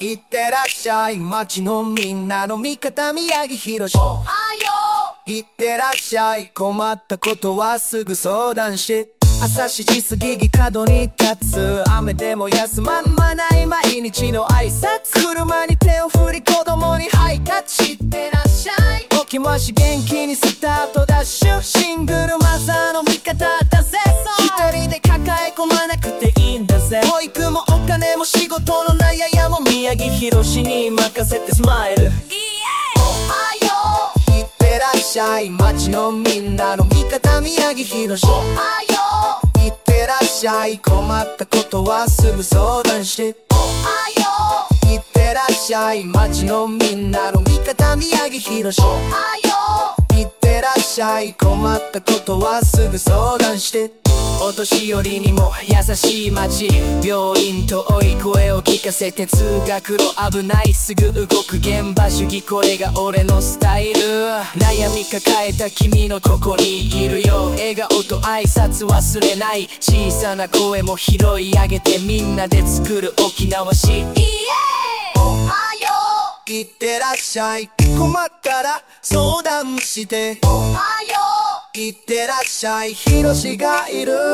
いってらっしゃい、町のみんなの味方宮城博。おはよう。いってらっしゃい、困ったことはすぐ相談して。朝7時過ぎに角に立つ、雨でも休まない毎日の挨拶。車に手を振り子供にハイタッチ。いってらっしゃい、起きまし元気にスタートダッシュ。シングルマザーの味方だぜ。一人で抱え込まなくていいんだぜ。保育もお金も仕事の悩やも宮城博に任せてスマイル。おはよう。いってらっしゃい、町のみんなの味方宮城博。おはよう。いってらっしゃい、困ったことはすぐ相談して。おはよう。いってらっしゃい、町のみんなの味方宮城博。おはよう。いってらっしゃい、困ったことはすぐ相談して。お年寄りにも優しい街、病院遠い声を聞かせて、通学路危ないすぐ動く現場主義、これが俺のスタイル。悩み抱えた君のここにいるよ、笑顔と挨拶忘れない、小さな声も拾い上げてみんなで作る沖縄市。おはよう。いってらっしゃい、困ったら相談して。おはよう。いってらっしゃい、ひろしがいる。お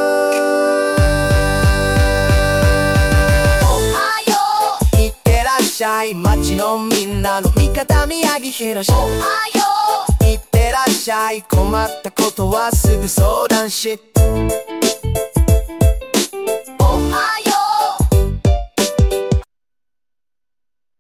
はよう。いってらっしゃい、町のみんなの味方宮城博。おはよう。いってらっしゃい、困ったことはすぐ相談し。